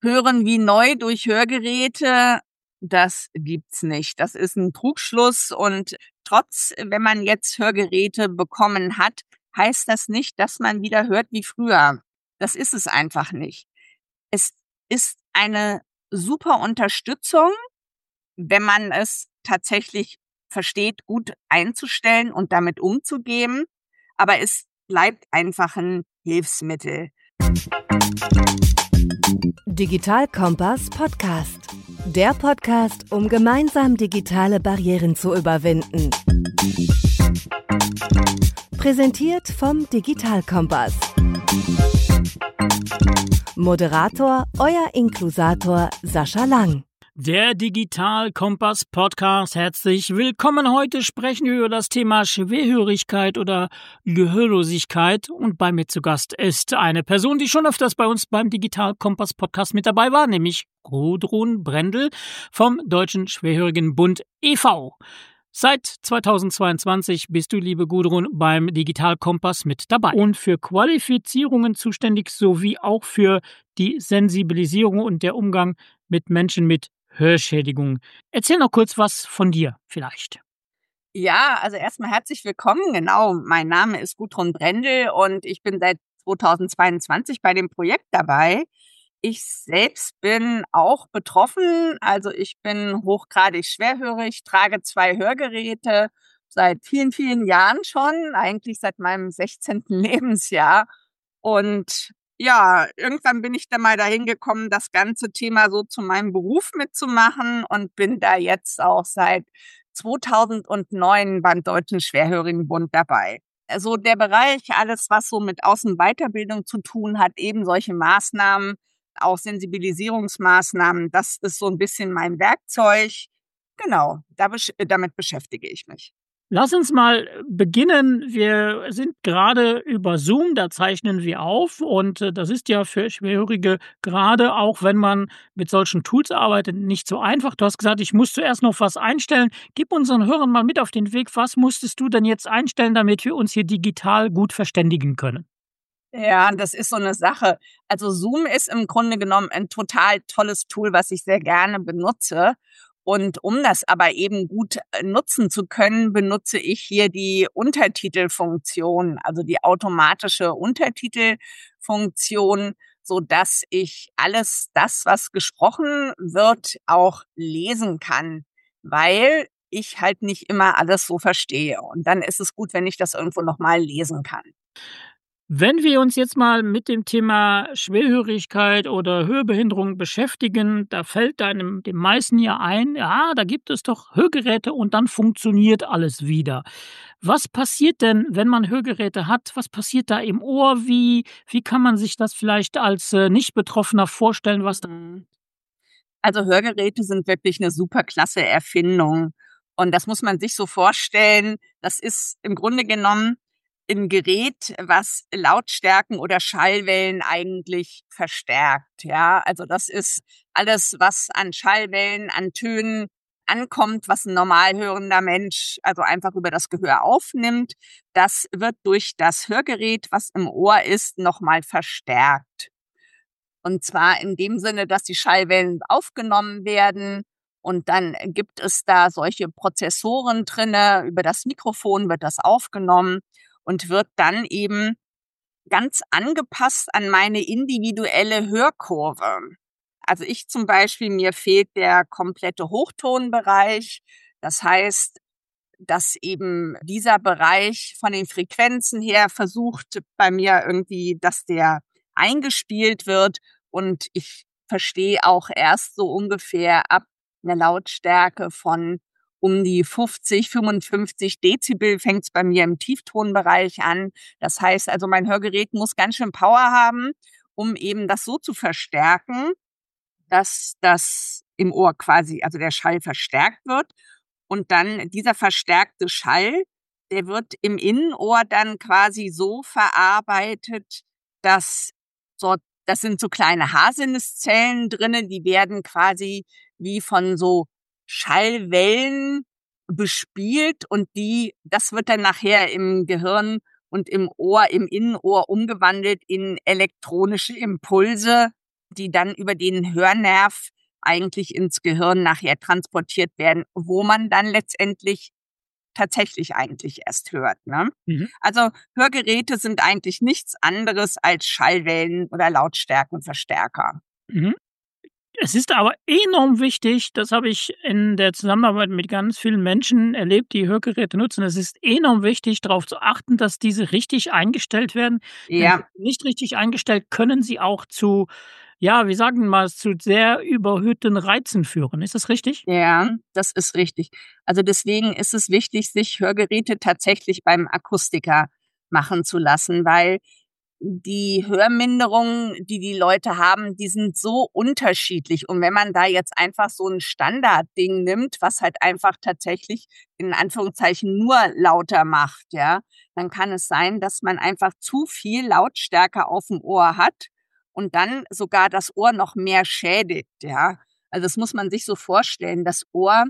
Hören wie neu durch Hörgeräte, das gibt's nicht. Das ist ein Trugschluss und wenn man jetzt Hörgeräte bekommen hat, heißt das nicht, dass man wieder hört wie früher. Das ist es einfach nicht. Es ist eine super Unterstützung, wenn man es tatsächlich versteht, gut einzustellen und damit umzugehen, aber es bleibt einfach ein Hilfsmittel. Digital Kompass Podcast. Der Podcast, um gemeinsam digitale Barrieren zu überwinden. Präsentiert vom Digital Kompass. Moderator, euer Inklusator Sascha Lang. Der Digital Kompass Podcast. Herzlich willkommen. Heute sprechen wir über das Thema Schwerhörigkeit oder Gehörlosigkeit. Und bei mir zu Gast ist eine Person, die schon öfters bei uns beim Digital Kompass Podcast mit dabei war, nämlich Gudrun Brendel vom Deutschen Schwerhörigenbund e.V. Seit 2022 bist du, liebe Gudrun, beim Digital Kompass mit dabei und für Qualifizierungen zuständig sowie auch für die Sensibilisierung und der Umgang mit Menschen mit Hörschädigung. Erzähl noch kurz was von dir vielleicht. Ja, also erstmal herzlich willkommen. Genau, mein Name ist Gudrun Brendel und ich bin seit 2022 bei dem Projekt dabei. Ich selbst bin auch betroffen, also ich bin hochgradig schwerhörig, trage 2 Hörgeräte seit vielen, vielen Jahren schon, eigentlich seit meinem 16. Lebensjahr. Und ja, irgendwann bin ich dann mal dahin gekommen, das ganze Thema so zu meinem Beruf mitzumachen und bin da jetzt auch seit 2009 beim Deutschen Schwerhörigenbund dabei. Also der Bereich, alles was so mit Außenweiterbildung zu tun hat, eben solche Maßnahmen, auch Sensibilisierungsmaßnahmen, das ist so ein bisschen mein Werkzeug. Genau, damit beschäftige ich mich. Lass uns mal beginnen. Wir sind gerade über Zoom, da zeichnen wir auf und das ist ja für Schwerhörige, gerade auch wenn man mit solchen Tools arbeitet, nicht so einfach. Du hast gesagt, ich muss zuerst noch was einstellen. Gib unseren Hörern mal mit auf den Weg. Was musstest du denn jetzt einstellen, damit wir uns hier digital gut verständigen können? Ja, das ist so eine Sache. Also Zoom ist im Grunde genommen ein total tolles Tool, was ich sehr gerne benutze. Und um das aber eben gut nutzen zu können, benutze ich hier die Untertitelfunktion, also die automatische Untertitelfunktion, so dass ich alles das, was gesprochen wird, auch lesen kann, weil ich halt nicht immer alles so verstehe. Und dann ist es gut, wenn ich das irgendwo nochmal lesen kann. Wenn wir uns jetzt mal mit dem Thema Schwerhörigkeit oder Hörbehinderung beschäftigen, da fällt dem meisten ja ein, ja, da gibt es doch Hörgeräte und dann funktioniert alles wieder. Was passiert denn, wenn man Hörgeräte hat? Was passiert da im Ohr? Wie kann man sich das vielleicht als Nicht-Betroffener vorstellen, was da? Also Hörgeräte sind wirklich eine super klasse Erfindung. Und das muss man sich so vorstellen, das ist im Grunde genommen ein Gerät, was Lautstärken oder Schallwellen eigentlich verstärkt, ja. Also das ist alles, was an Schallwellen, an Tönen ankommt, was ein normal hörender Mensch also einfach über das Gehör aufnimmt. Das wird durch das Hörgerät, was im Ohr ist, noch mal verstärkt. Und zwar in dem Sinne, dass die Schallwellen aufgenommen werden und dann gibt es da solche Prozessoren drinne. Über das Mikrofon wird das aufgenommen und wird dann eben ganz angepasst an meine individuelle Hörkurve. Also ich zum Beispiel, mir fehlt der komplette Hochtonbereich. Das heißt, dass eben dieser Bereich von den Frequenzen her versucht bei mir irgendwie, dass der eingespielt wird und ich verstehe auch erst so ungefähr ab einer Lautstärke von um die 50, 55 Dezibel fängt es bei mir im Tieftonbereich an. Das heißt also, mein Hörgerät muss ganz schön Power haben, um eben das so zu verstärken, dass das im Ohr quasi, also der Schall verstärkt wird. Und dann dieser verstärkte Schall, der wird im Innenohr dann quasi so verarbeitet, dass das sind so kleine Haarsinneszellen drinne, die werden quasi wie von so Schallwellen bespielt und das wird dann nachher im Gehirn und im Ohr, im Innenohr umgewandelt in elektronische Impulse, die dann über den Hörnerv eigentlich ins Gehirn nachher transportiert werden, wo man dann letztendlich tatsächlich eigentlich erst hört, ne? Mhm. Also Hörgeräte sind eigentlich nichts anderes als Schallwellen oder Lautstärkenverstärker. Mhm. Es ist aber enorm wichtig, das habe ich in der Zusammenarbeit mit ganz vielen Menschen erlebt, die Hörgeräte nutzen. Es ist enorm wichtig, darauf zu achten, dass diese richtig eingestellt werden, denn Ja, nicht richtig eingestellt können sie auch zu, ja, wie sagen wir mal, zu sehr überhöhten Reizen führen. Ist das richtig? ja, das ist richtig. Also deswegen ist es wichtig, sich Hörgeräte tatsächlich beim Akustiker machen zu lassen, weil die Hörminderungen, die die Leute haben, die sind so unterschiedlich. Und wenn man da jetzt einfach so ein Standardding nimmt, was halt einfach tatsächlich in Anführungszeichen nur lauter macht, ja, dann kann es sein, dass man einfach zu viel Lautstärke auf dem Ohr hat und dann sogar das Ohr noch mehr schädigt, ja. Also das muss man sich so vorstellen. Das Ohr,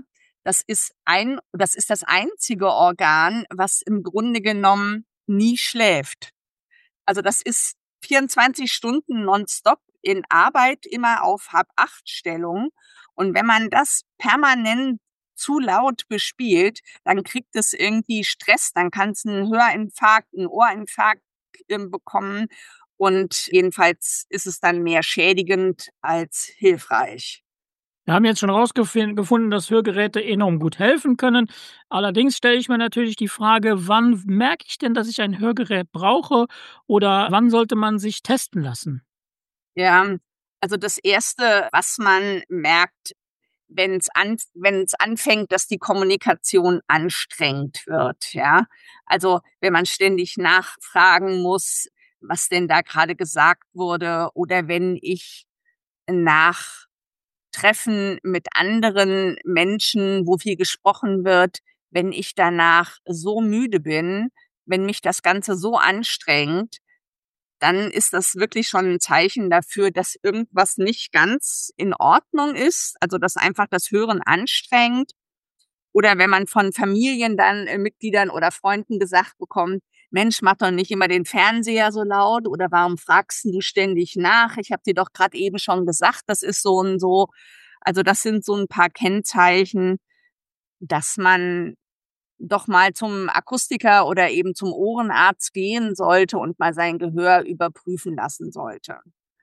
das ist das einzige Organ, was im Grunde genommen nie schläft. Also das ist 24 Stunden nonstop in Arbeit, immer auf Hab-Acht-Stellung. Und wenn man das permanent zu laut bespielt, dann kriegt es irgendwie Stress, dann kann es einen Hörinfarkt, einen Ohrinfarkt bekommen. Und jedenfalls ist es dann mehr schädigend als hilfreich. Wir haben jetzt schon gefunden, dass Hörgeräte enorm gut helfen können. Allerdings stelle ich mir natürlich die Frage, wann merke ich denn, dass ich ein Hörgerät brauche oder wann sollte man sich testen lassen? Ja, also das Erste, was man merkt, wenn es anfängt, dass die Kommunikation anstrengend wird, ja. Also, wenn man ständig nachfragen muss, was denn da gerade gesagt wurde, oder wenn ich nach Treffen mit anderen Menschen, wo viel gesprochen wird, wenn ich danach so müde bin, wenn mich das Ganze so anstrengt, dann ist das wirklich schon ein Zeichen dafür, dass irgendwas nicht ganz in Ordnung ist, also, dass einfach das Hören anstrengt. Oder wenn man von Familien dann Mitgliedern oder Freunden gesagt bekommt: „Mensch, mach doch nicht immer den Fernseher so laut“, oder „Warum fragst 'n du ständig nach? Ich habe dir doch grad eben schon gesagt, das ist so und so.“ Also, das sind so 'n paar Kennzeichen, dass man doch mal zum Akustiker oder eben zum Ohrenarzt gehen sollte und mal sein Gehör überprüfen lassen sollte.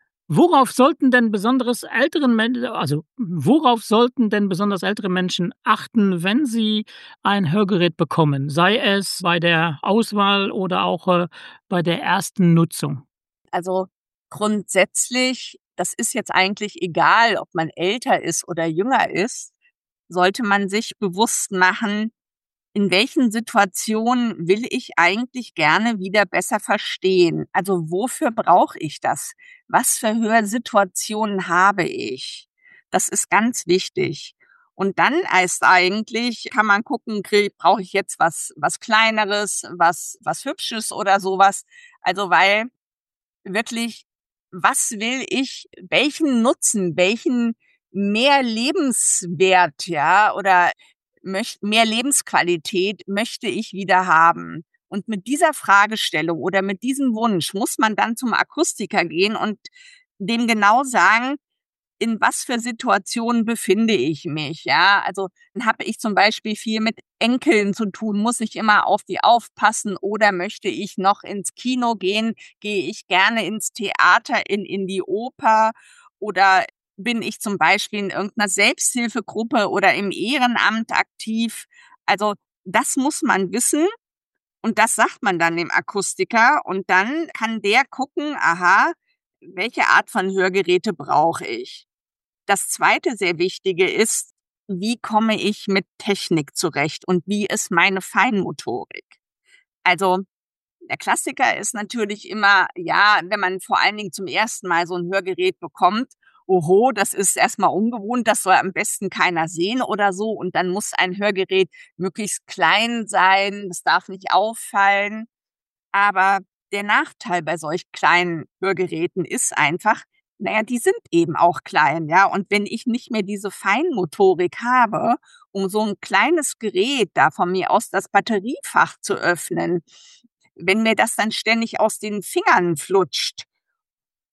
Worauf sollten denn besonders ältere Menschen achten, wenn sie ein Hörgerät bekommen? Sei es bei der Auswahl oder auch, bei der ersten Nutzung? Also, grundsätzlich, das ist jetzt eigentlich egal, ob man älter ist oder jünger ist, sollte man sich bewusst machen, in welchen Situationen will ich eigentlich gerne wieder besser verstehen? Also, wofür brauche ich das? Was für Hörsituationen habe ich? Das ist ganz wichtig. Und dann heißt eigentlich, kann man gucken, brauche ich jetzt was Kleineres, was Hübsches oder sowas? Also, weil wirklich, was will ich, welchen Nutzen, welchen mehr Lebenswert, ja, oder mehr Lebensqualität möchte ich wieder haben? Und mit dieser Fragestellung oder mit diesem Wunsch muss man dann zum Akustiker gehen und dem genau sagen, in was für Situationen befinde ich mich, ja? Also, dann habe ich zum Beispiel viel mit Enkeln zu tun. Muss ich immer auf die aufpassen oder möchte ich noch ins Kino gehen? Gehe ich gerne ins Theater, in die Oper oder bin ich zum Beispiel in irgendeiner Selbsthilfegruppe oder im Ehrenamt aktiv? Also, das muss man wissen und das sagt man dann dem Akustiker und dann kann der gucken: „Aha, welche Art von Hörgeräte brauche ich?“ Das zweite sehr Wichtige ist, wie komme ich mit Technik zurecht und wie ist meine Feinmotorik? Also, der Klassiker ist natürlich immer, ja, wenn man vor allen Dingen zum ersten Mal so 'n Hörgerät bekommt: „Oho, das ist erst mal ungewohnt, das soll am besten keiner sehen“ oder so. Und dann muss ein Hörgerät möglichst klein sein, es darf nicht auffallen. Aber der Nachteil bei solch kleinen Hörgeräten ist einfach, na ja, die sind eben auch klein, ja? Und wenn ich nicht mehr diese Feinmotorik habe, um so 'n kleines Gerät da von mir aus das Batteriefach zu öffnen, wenn mir das dann ständig aus den Fingern flutscht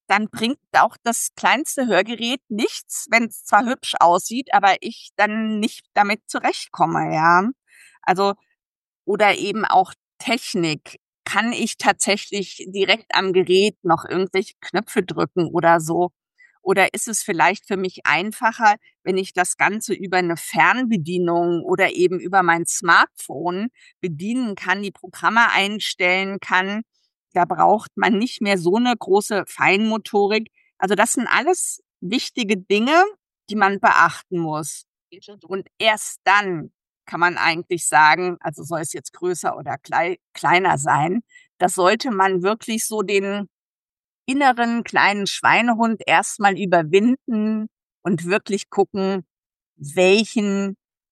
dann bringt auch das kleinste Hörgerät nichts, wenn es zwar hübsch aussieht, aber ich dann nicht damit zurechtkomme, ja. Also, oder eben auch Technik. Kann ich tatsächlich direkt am Gerät noch irgendwelche Knöpfe drücken oder so? Oder ist es vielleicht für mich einfacher, wenn ich das Ganze über eine Fernbedienung oder eben über mein Smartphone bedienen kann, die Programme einstellen kann? Da braucht man nicht mehr so eine große Feinmotorik. Also, das sind alles wichtige Dinge, die man beachten muss. Und erst dann kann man eigentlich sagen, also soll es jetzt größer oder kleiner sein, das sollte man wirklich so den inneren kleinen Schweinehund erstmal überwinden und wirklich gucken, welchen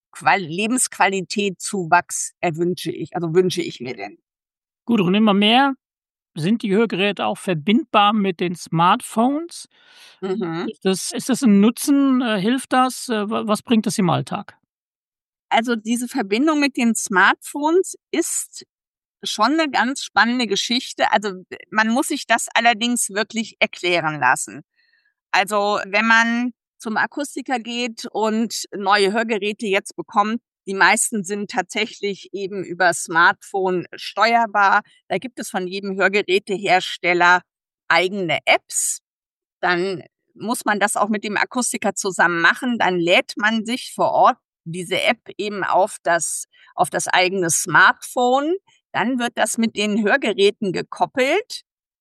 Lebensqualitätszuwachs wünsche ich mir denn. Gut, und immer mehr sind die Hörgeräte auch verbindbar mit den Smartphones. Mhm. Ist das 'n Nutzen? Hilft das? Was bringt das im Alltag? Also diese Verbindung mit den Smartphones ist schon eine ganz spannende Geschichte. Also, man muss sich das allerdings wirklich erklären lassen. Also, wenn man zum Akustiker geht und neue Hörgeräte jetzt bekommt, die meisten sind tatsächlich eben über Smartphone steuerbar. Da gibt es von jedem Hörgerätehersteller eigene Apps. Dann muss man das auch mit dem Akustiker zusammen machen. Dann lädt man sich vor Ort diese App eben auf das eigene Smartphone. Dann wird das mit den Hörgeräten gekoppelt.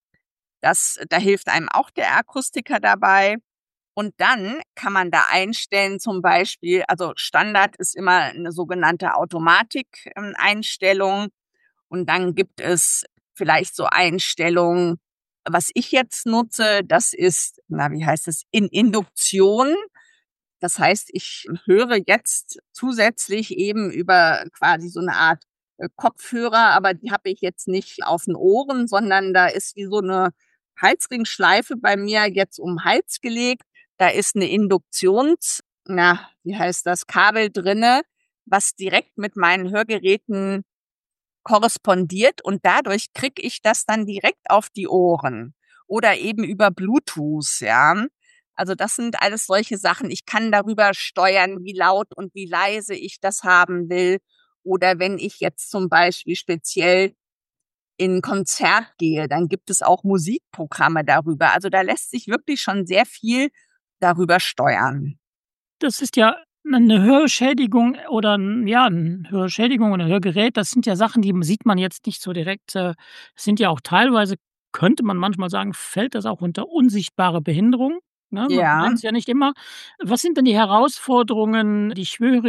Da hilft einem auch der Akustiker dabei. Und dann kann man da einstellen, zum Beispiel, also Standard ist immer eine sogenannte Automatik-Einstellung. Und dann gibt es vielleicht so Einstellungen, was ich jetzt nutze, das ist, wie heißt es, in Induktion. Das heißt, ich höre jetzt zusätzlich eben über quasi so eine Art Kopfhörer, aber die habe ich jetzt nicht auf den Ohren, sondern da ist wie so eine Halsringschleife bei mir jetzt um 'n Hals gelegt. Da ist eine wie heißt das, Kabel drinne, was direkt mit meinen Hörgeräten korrespondiert und dadurch kriege ich das dann direkt auf die Ohren oder eben über Bluetooth, ja. Also, das sind alles solche Sachen. Ich kann darüber steuern, wie laut und wie leise ich das haben will. Oder wenn ich jetzt zum Beispiel speziell in 'n Konzert gehe, dann gibt es auch Musikprogramme darüber. Also, da lässt sich wirklich schon sehr viel darüber steuern. Das ist ja 'ne Hörschädigung oder 'n Hörschädigung oder Hörgerät. Das sind ja Sachen, die sieht man jetzt nicht so direkt. Sind ja auch teilweise, könnte man manchmal sagen, fällt das auch unter unsichtbare Behinderung, ne? Man Ja. weiß ja nicht immer. Was sind denn die Herausforderungen, die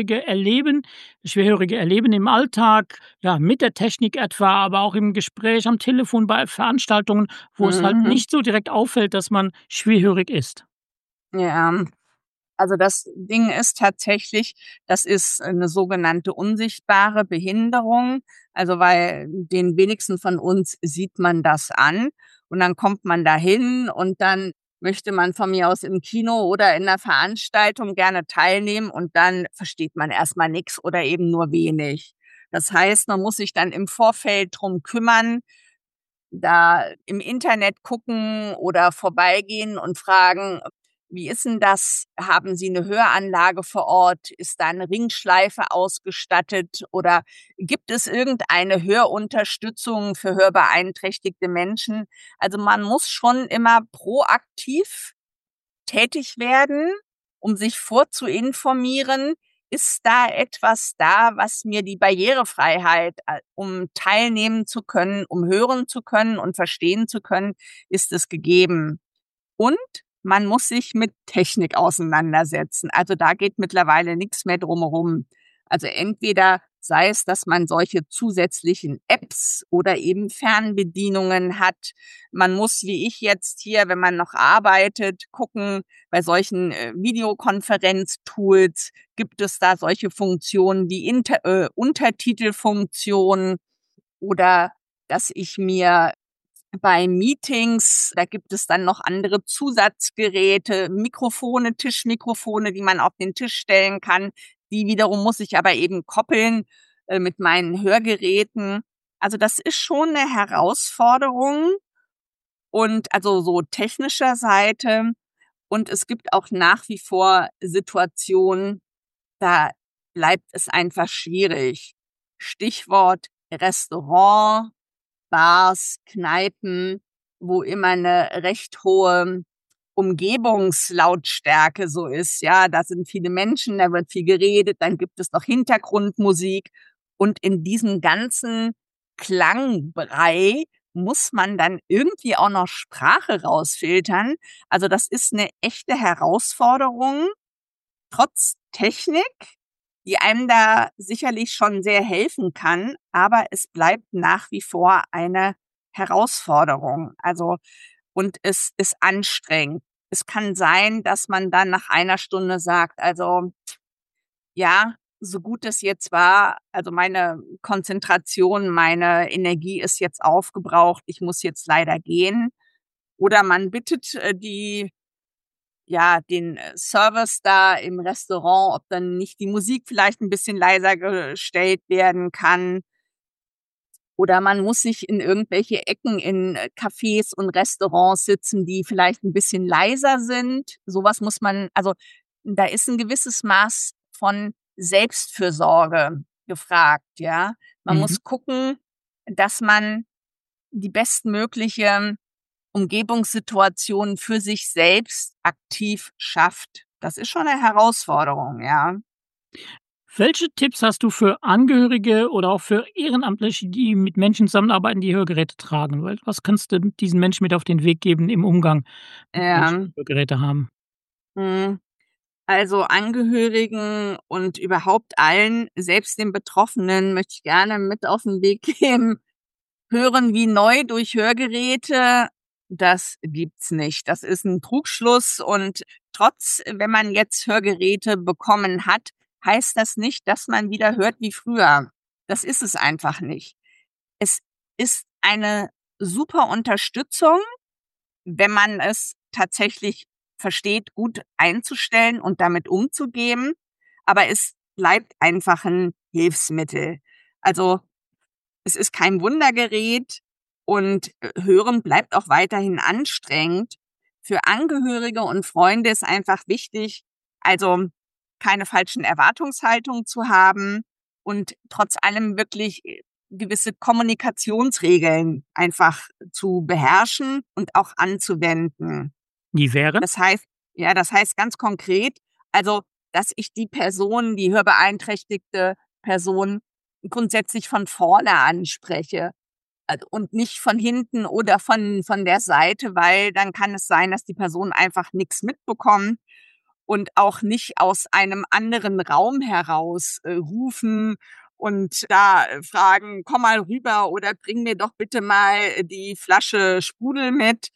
Schwerhörige erleben im Alltag, ja, mit der Technik etwa, aber auch im Gespräch, am Telefon, bei Veranstaltungen, wo es halt Mhm. nicht so direkt auffällt, dass man schwerhörig ist? Ja. Also, das Ding ist tatsächlich, das ist eine sogenannte unsichtbare Behinderung. Also, weil den wenigsten von uns sieht man das an und dann kommt man dahin und dann möchte man von mir aus im Kino oder in 'ner Veranstaltung gerne teilnehmen und dann versteht man erst mal nix oder eben nur wenig. Das heißt, man muss sich dann im Vorfeld drum kümmern, da im Internet gucken oder vorbeigehen und fragen: „Wie ist 'n das? Haben Sie 'ne Höranlage vor Ort? Ist da 'ne Ringschleife ausgestattet oder gibt es irgendeine Hörunterstützung für hörbeeinträchtigte Menschen?“ Also, man muss schon immer proaktiv tätig werden, um sich vorzuinformieren. Ist da etwas da, was mir die Barrierefreiheit, um teilnehmen zu können, um hören zu können und verstehen zu können, ist es gegeben? Und man muss sich mit Technik auseinandersetzen. Also, da geht mittlerweile nix mehr drum herum. Also, entweder sei es, dass man solche zusätzlichen Apps oder eben Fernbedienungen hat. Man muss, wie ich jetzt hier, wenn man noch arbeitet, gucken, bei solchen, Videokonferenztools gibt es da solche Funktionen wie Untertitelfunktion oder dass ich mir bei Meetings, da gibt es dann noch andere Zusatzgeräte, Mikrofone, Tischmikrofone, die man auf den Tisch stellen kann. Die wiederum muss ich aber eben koppeln, mit meinen Hörgeräten. Also, das ist schon 'ne Herausforderung und also so technischer Seite. Und es gibt auch nach wie vor Situationen, da bleibt es einfach schwierig. Stichwort Restaurant, Bars, Kneipen, wo immer eine recht hohe Umgebungslautstärke so ist. Ja, da sind viele Menschen, da wird viel geredet, dann gibt es noch Hintergrundmusik. Und in diesem ganzen Klangbrei muss man dann irgendwie auch noch Sprache rausfiltern. Also das ist eine echte Herausforderung, trotz Technik, die einem da sicherlich schon sehr helfen kann, aber es bleibt nach wie vor eine Herausforderung. Also, und es ist anstrengend. Es kann sein, dass man dann nach einer Stunde sagt, also, ja, so gut es jetzt war, also meine Konzentration, meine Energie ist jetzt aufgebraucht, ich muss jetzt leider gehen. Oder man bittet den Service da im Restaurant, ob dann nicht die Musik vielleicht ein bisschen leiser gestellt werden kann. Oder man muss sich in irgendwelche Ecken in Cafés und Restaurants sitzen, die vielleicht ein bisschen leiser sind. Sowas muss man, also da ist ein gewisses Maß von Selbstfürsorge gefragt, ja. Man Mhm. muss gucken, dass man die bestmögliche Umgebungssituation für sich selbst aktiv schafft. Das ist schon eine Herausforderung, ja. Welche Tipps hast du für Angehörige oder auch für Ehrenamtliche, die mit Menschen zusammenarbeiten, die Hörgeräte tragen? Was kannst du diesen Menschen mit auf den Weg geben im Umgang mit Menschen, Ähm, die Hörgeräte haben? hm, also Angehörigen und überhaupt allen, selbst den Betroffenen, möchte ich gerne mit auf den Weg geben. Hören wie neu durch Hörgeräte, das gibt's nicht. Das ist ein Trugschluss und wenn man jetzt Hörgeräte bekommen hat, heißt das nicht, dass man wieder hört wie früher. Das ist es einfach nicht. Es ist eine super Unterstützung, wenn man es tatsächlich versteht, gut einzustellen und damit umzugehen, aber es bleibt einfach ein Hilfsmittel. Also, es ist kein Wundergerät und Hören bleibt auch weiterhin anstrengend. Für Angehörige und Freunde ist einfach wichtig, also keine falschen Erwartungshaltungen zu haben und trotz allem wirklich gewisse Kommunikationsregeln einfach zu beherrschen und auch anzuwenden. Die wären? Das heißt ganz konkret, also, dass ich die hörbeeinträchtigte Person grundsätzlich von vorne anspreche, und nicht von hinten oder von der Seite, weil dann kann es sein, dass die Person einfach nichts mitbekommt und auch nicht aus einem anderen Raum heraus, rufen und da fragen: „Komm mal rüber oder bring mir doch bitte mal die Flasche Sprudel mit.“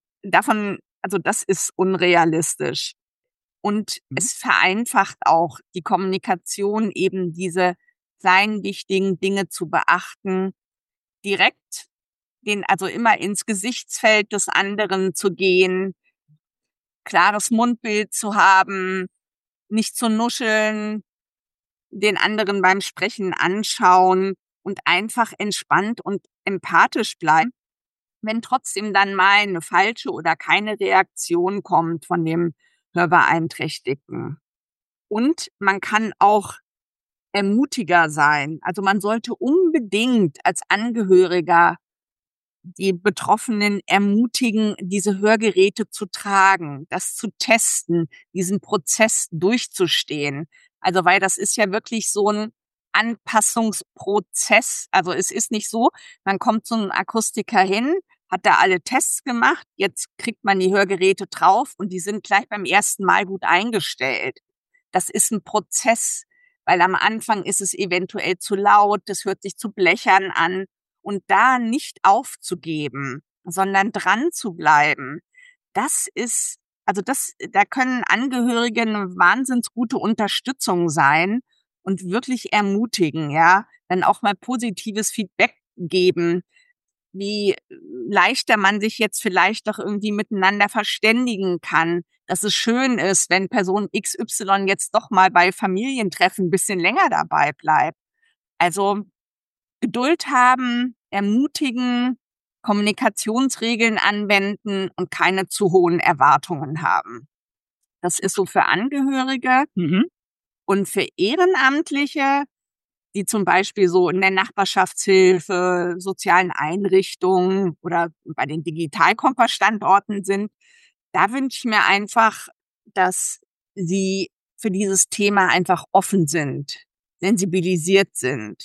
Also, das ist unrealistisch. Und Mhm. es vereinfacht auch die Kommunikation, eben diese kleinen wichtigen Dinge zu beachten, direkt also immer ins Gesichtsfeld des anderen zu gehen, klares Mundbild zu haben, nicht zu nuscheln, den anderen beim Sprechen anschauen und einfach entspannt und empathisch bleiben, wenn trotzdem dann mal eine falsche oder keine Reaktion kommt von dem Hörbeeinträchtigten. Und man kann auch Ermutiger sein. Also, man sollte unbedingt als Angehöriger die Betroffenen ermutigen, diese Hörgeräte zu tragen, das zu testen, diesen Prozess durchzustehen. Also, weil das ist ja wirklich so 'n Anpassungsprozess. Also, es ist nicht so, man kommt zu 'nem Akustiker hin, hat da alle Tests gemacht, jetzt kriegt man die Hörgeräte drauf und die sind gleich beim ersten Mal gut eingestellt. Das ist 'n Prozess, weil am Anfang ist es eventuell zu laut, das hört sich zu blechern an. Und da nicht aufzugeben, sondern dran zu bleiben, das ist da können Angehörige 'ne wahnsinns gute Unterstützung sein und wirklich ermutigen, ja, dann auch mal positives Feedback geben, wie leichter man sich jetzt vielleicht doch irgendwie miteinander verständigen kann, dass es schön ist, wenn Person XY jetzt doch mal bei Familientreffen 'n bisschen länger dabei bleibt. Also Geduld haben, ermutigen Kommunikationsregeln anwenden und keine zu hohen Erwartungen haben. Das ist so für Angehörige. Und für Ehrenamtliche, die zum Beispiel so in der Nachbarschaftshilfe, sozialen Einrichtungen oder bei den Digitalkompass-Standorten sind, da wünsche ich mir einfach, dass sie für dieses Thema einfach offen sind, sensibilisiert sind,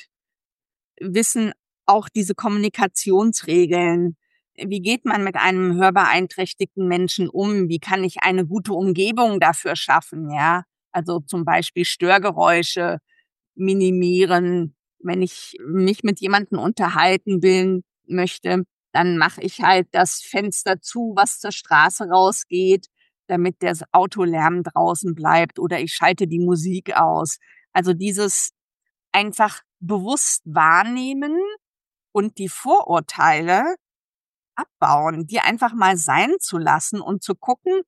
wissen auch diese Kommunikationsregeln. Wie geht man mit einem hörbeeinträchtigten Menschen um? Wie kann ich eine gute Umgebung dafür schaffen? Ja, also zum Beispiel Störgeräusche minimieren. Wenn ich mich mit jemandem unterhalten möchte, dann mache ich halt das Fenster zu, was zur Straße rausgeht, damit der Autolärm draußen bleibt, oder ich schalte die Musik aus. Also dieses einfach bewusst wahrnehmen und die Vorurteile abbauen, die einfach mal sein zu lassen und zu gucken,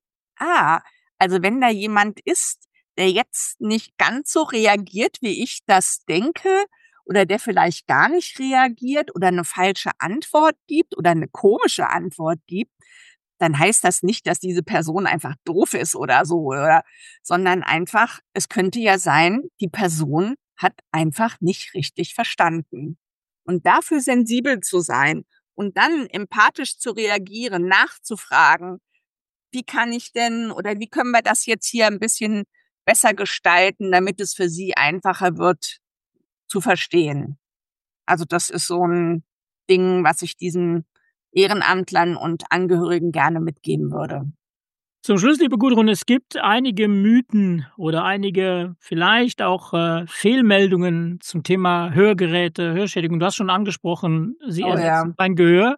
also wenn da jemand ist, der jetzt nicht ganz so reagiert, wie ich das denke, oder der vielleicht gar nicht reagiert oder eine falsche Antwort gibt oder eine komische Antwort gibt, dann heißt das nicht, dass diese Person einfach doof ist oder so, sondern einfach, es könnte ja sein, die Person hat einfach nicht richtig verstanden. Und dafür sensibel zu sein und dann empathisch zu reagieren, nachzufragen, wie kann ich denn oder wie können wir das jetzt hier ein bisschen besser gestalten, damit es für Sie einfacher wird zu verstehen. Also das ist so ein Ding, was ich diesen Ehrenamtlern und Angehörigen gerne mitgeben würde. Zum Schluss, liebe Gudrun, es gibt einige Mythen oder einige vielleicht auch Fehlmeldungen zum Thema Hörgeräte, Hörschädigung. Du hast schon angesprochen, sie ersetzen dein Gehör.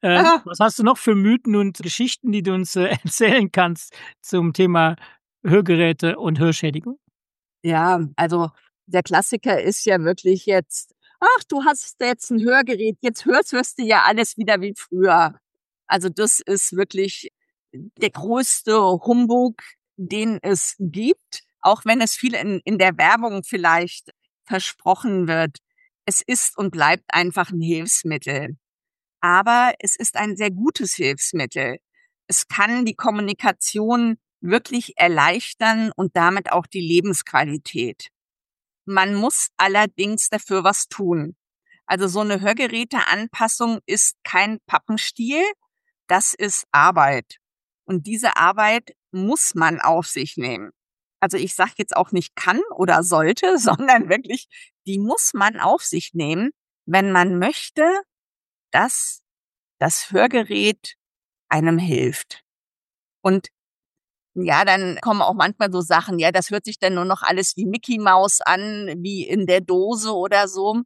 Was hast du noch für Mythen und Geschichten, die du uns erzählen kannst zum Thema Hörgeräte und Hörschädigung? Ja, also der Klassiker ist ja wirklich jetzt, du hast jetzt ein Hörgerät, jetzt hörst du ja alles wieder wie früher. Also das ist wirklich der größte Humbug, den es gibt, auch wenn es viel in der Werbung vielleicht versprochen wird. Es ist und bleibt einfach ein Hilfsmittel. Aber es ist ein sehr gutes Hilfsmittel. Es kann die Kommunikation wirklich erleichtern und damit auch die Lebensqualität. Man muss allerdings dafür was tun. Also so eine Hörgeräteanpassung ist kein Pappenstiel, das ist Arbeit. Und diese Arbeit muss man auf sich nehmen. Also ich sage jetzt auch nicht kann oder sollte, sondern wirklich, die muss man auf sich nehmen, wenn man möchte, dass das Hörgerät einem hilft. Und ja, dann kommen auch manchmal so Sachen, ja, das hört sich dann nur noch alles wie Mickey Maus an, wie in der Dose oder so.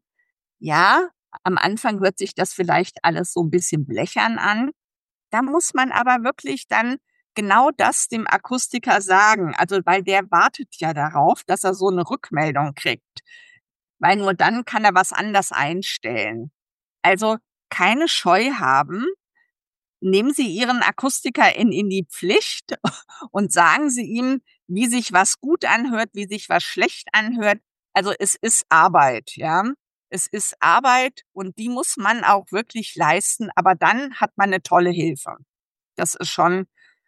Ja, am Anfang hört sich das vielleicht alles so ein bisschen blechern an. Da muss man aber wirklich dann genau das dem Akustiker sagen. Also, weil der wartet ja darauf, dass er so eine Rückmeldung kriegt. Weil nur dann kann er was anders einstellen. Also, keine Scheu haben. Nehmen Sie Ihren Akustiker in die Pflicht und sagen Sie ihm, wie sich was gut anhört, wie sich was schlecht anhört. Also, es ist Arbeit, ja. Es ist Arbeit und die muss man auch wirklich leisten, aber dann hat man eine tolle Hilfe. Das ist schon,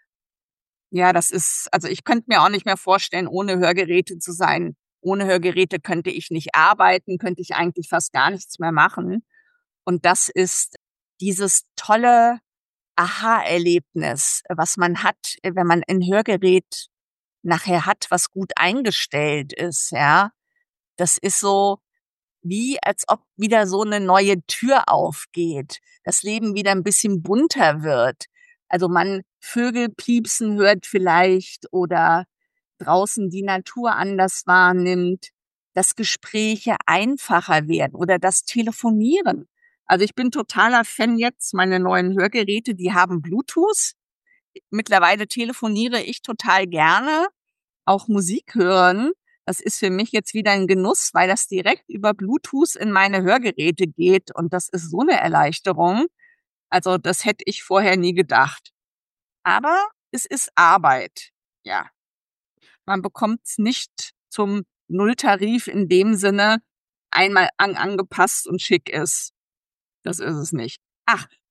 ja, also ich könnte mir auch nicht mehr vorstellen, ohne Hörgeräte zu sein. Ohne Hörgeräte könnte ich nicht arbeiten, könnte ich eigentlich fast gar nichts mehr machen. Und das ist dieses tolle Aha-Erlebnis, was man hat, wenn man ein Hörgerät nachher hat, was gut eingestellt ist, ja. Das ist so wie, als ob wieder so eine neue Tür aufgeht, das Leben wieder ein bisschen bunter wird. Also man Vögel piepsen hört vielleicht oder draußen die Natur anders wahrnimmt, dass Gespräche einfacher werden oder das Telefonieren. Also ich bin totaler Fan jetzt, meine neuen Hörgeräte, die haben Bluetooth. Mittlerweile telefoniere ich total gerne, auch Musik hören. Das ist für mich jetzt wieder ein Genuss, weil das direkt über Bluetooth in meine Hörgeräte geht und das ist so eine Erleichterung. Also das hätte ich vorher nie gedacht. Aber es ist Arbeit, ja. Man bekommt's nicht zum Nulltarif in dem Sinne, einmal angepasst und schick ist. Das ist es nicht. Ach,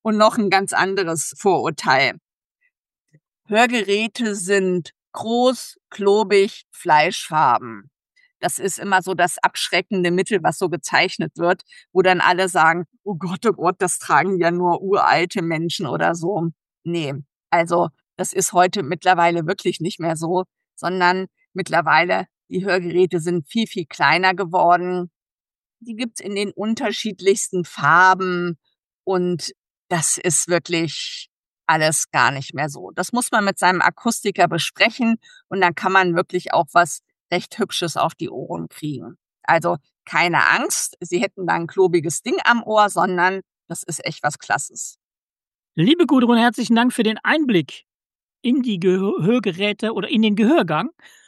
Und noch ein ganz anderes Vorurteil. Hörgeräte sind groß, klobig, fleischfarben. Das ist immer so das abschreckende Mittel, was so gezeichnet wird, wo dann alle sagen, oh Gott, das tragen ja nur uralte Menschen oder so. Nee, also das ist heute mittlerweile wirklich nicht mehr so, sondern mittlerweile, die Hörgeräte sind viel, viel kleiner geworden. Die gibt's in den unterschiedlichsten Farben und das ist wirklich alles gar nicht mehr so. Das muss man mit seinem Akustiker besprechen und dann kann man wirklich auch was recht Hübsches auf die Ohren kriegen. Also keine Angst, Sie hätten da ein klobiges Ding am Ohr, sondern das ist echt was Klasses. Liebe Gudrun, herzlichen Dank für den Einblick in die Hörgeräte oder in den Gehörgang.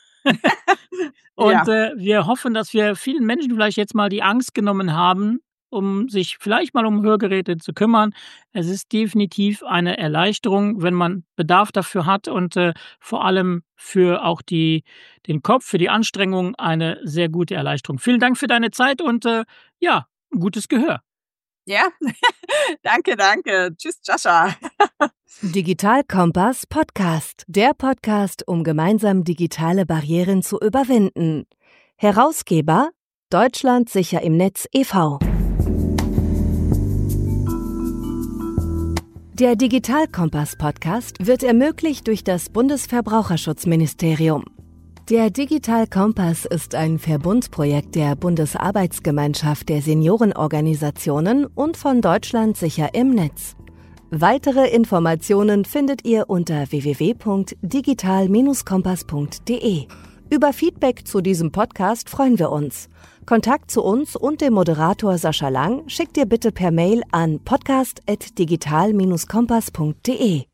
Und wir hoffen, dass wir vielen Menschen vielleicht jetzt mal die Angst genommen haben, um sich vielleicht mal um Hörgeräte zu kümmern. Es ist definitiv eine Erleichterung, wenn man Bedarf dafür hat und vor allem für auch den Kopf, für die Anstrengung eine sehr gute Erleichterung. Vielen Dank für deine Zeit und gutes Gehör. Ja, danke. Tschüss, Jascha. Digital Kompass Podcast. Der Podcast, um gemeinsam digitale Barrieren zu überwinden. Herausgeber Deutschland sicher im Netz e.V. Der Digital Kompass Podcast wird ermöglicht durch das Bundesverbraucherschutzministerium. Der Digital Kompass ist ein Verbundprojekt der Bundesarbeitsgemeinschaft der Seniorenorganisationen und von Deutschland sicher im Netz. Weitere Informationen findet ihr unter www.digital-kompass.de. Über Feedback zu diesem Podcast freuen wir uns. Kontakt zu uns und dem Moderator Sascha Lang schickt ihr bitte per Mail an podcast@digital-kompass.de.